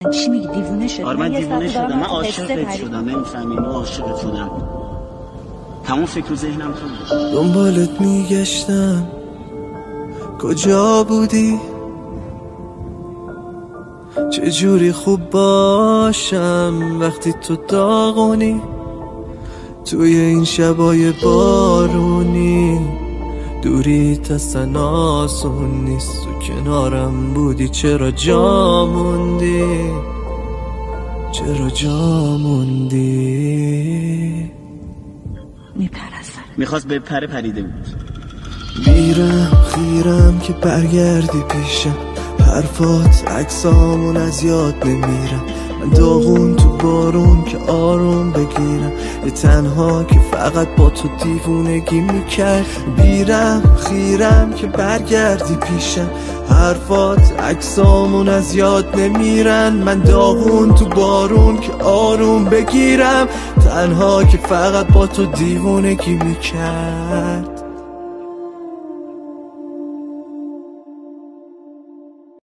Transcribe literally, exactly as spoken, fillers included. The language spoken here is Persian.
چی میگی؟ دیوونه شدی؟ آره من دیوونه شدم، من عاشقت شدم، نمیفهمی؟ من عاشقت شدم، تمام فکر و ذهنم تو بود. دنبالت میگشتم کجا بودی؟ چجوری خوب باشم وقتی تو داغونی؟ توی این شبای بارونی دوریت اصلا آسون نیست. تو کنارم بودی چرا جا موندی؟ چرا جا موندی؟ میپرستن میخواست بپره پریده بود. میرم خیرم که برگردی پیشم، حرفات عکسامون از یاد نمیرم. من داغون تو بارون که آروم بگیرم، یه تنها که فقط با تو دیوونگی میکرد. میرم خیرم که برگردی پیشم، حرفات عکسامون از یاد نمیرن. من داغون تو بارون که آروم بگیرم، تنها که فقط با تو دیوونگی میکرد.